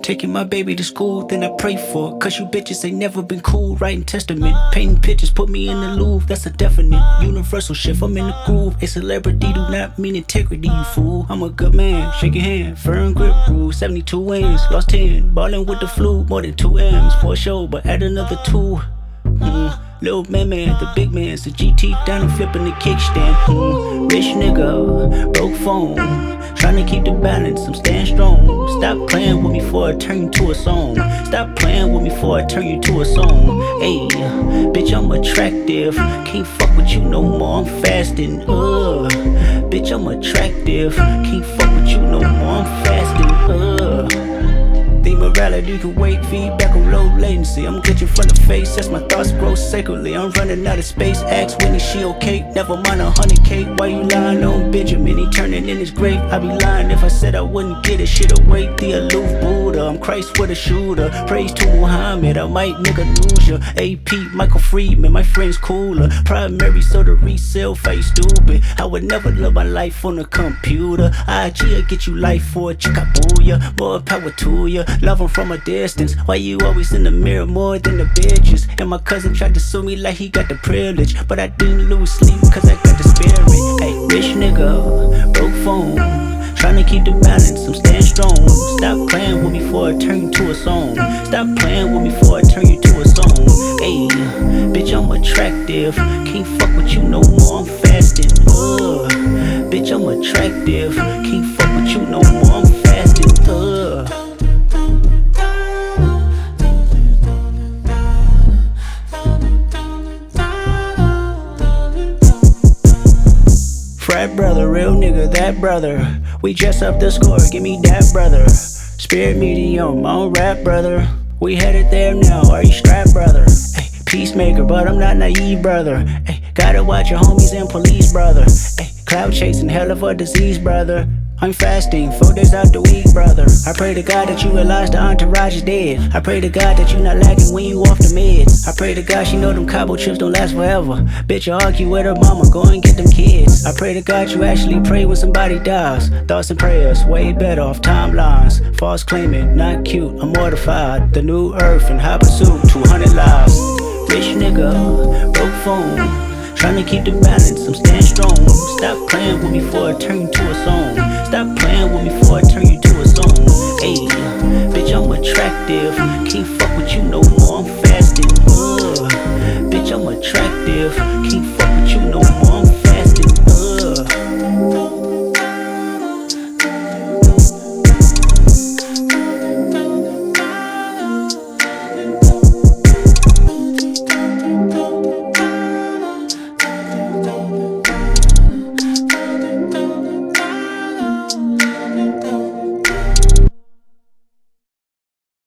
Taking my baby to school, then I pray for it. Cause you bitches ain't never been cool. Writing testament, painting pictures, put me in the Louvre. That's a definite universal shift. I'm in the groove. A celebrity do not mean integrity, you fool. I'm a good man, shake your hand, firm grip rule. 72 wins, lost 10, ballin' with the flu. More than 2 M's for a show, but add another 2. Little man, the big man's the GT down and flipping the kickstand. Rich nigga, broke phone, trying to keep the balance, I'm staying strong. Stop playing with me before I turn you to a song. Stop playing with me before I turn you to a song. Ayy, bitch, I'm attractive, can't fuck with you no more, I'm fasting. Bitch, I'm attractive, can't fuck with you no more, I'm fasting. Think morality can wait, feedback on low latency. I'm glitching from the face as my thoughts grow sacredly. I'm running out of space, ask Winnie, she okay? Never mind 100K, why you lying on Benjamin? He turning in his grave, I'd be lying if I said I wouldn't get it. Shit away, the aloof Buddha, I'm Christ with a shooter. Praise to Muhammad, I might nigga lose ya. AP, Michael Friedman, my friend's cooler. Primary, so the resale face stupid. I would never live my life on a computer. IG'll get you life for a chickabooya. More power to ya. Love him from a distance. Why you always in the mirror more than the bitches? And my cousin tried to sue me like he got the privilege, but I didn't lose sleep cause I got the spirit. Hey, rich nigga, broke phone, trying to keep the balance, I'm staying strong. Stop playing with me before I turn you to a song. Stop playing with me before I turn you to a song. Ayy, bitch, I'm attractive, can't fuck with you no more, I'm fasting. Bitch, I'm attractive, can't fuck with you no more, I'm fasting. Frat brother, real nigga, that brother. We dress up the score, give me that brother. Spirit medium, on rap brother. We headed there now, are you strapped brother? Ay, peacemaker, but I'm not naive brother. Ay, gotta watch your homies and police brother. Ay, cloud chasing, hell of a disease brother. I'm fasting, 4 days out the week, brother. I pray to God that you realize the entourage is dead. I pray to God that you not lagging when you off the meds. I pray to God she know them Cabo chips don't last forever. Bitch, you argue with her mama, go and get them kids. I pray to God you actually pray when somebody dies. Thoughts and prayers, way better off timelines. False claiming, not cute, I'm mortified. The new earth in high pursuit, 200 lives. Rich nigga, broke phone, trying to keep the balance, I'm staying strong. Stop playing with me before I turn you to a song. Stop playing with me before I turn you to a song. Ayy, bitch, I'm attractive, can't fuck